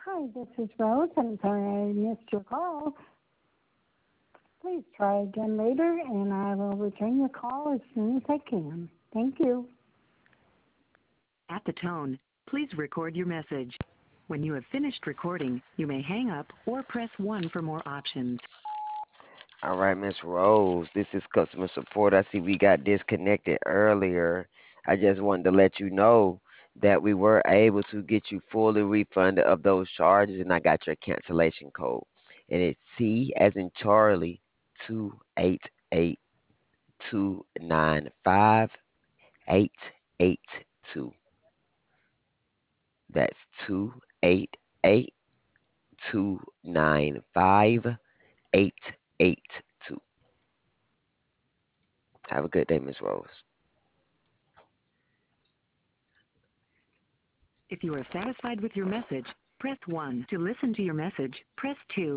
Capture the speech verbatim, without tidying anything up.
Hi, this is Rose. I'm sorry I missed your call. Please try again later, and I will return your call as soon as I can. Thank you. At the tone, please record your message. When you have finished recording, you may hang up or press one for more options. All right, Miss Rose, this is customer support. I see we got disconnected earlier. I just wanted to let you know that we were able to get you fully refunded of those charges, and I got your cancellation code. And it's C as in Charlie, two eight eight two nine five eight eight two. That's two eight eight two nine five eight eight two. Have a good day, Miss Rose. If you are satisfied with your message, press one. To listen to your message, press two.